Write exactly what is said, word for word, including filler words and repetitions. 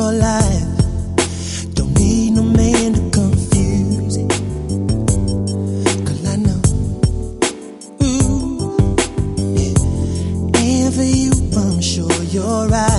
your life. Don't need no man to confuse it, 'cause I know, ooh, yeah. And for you, I'm sure you're right.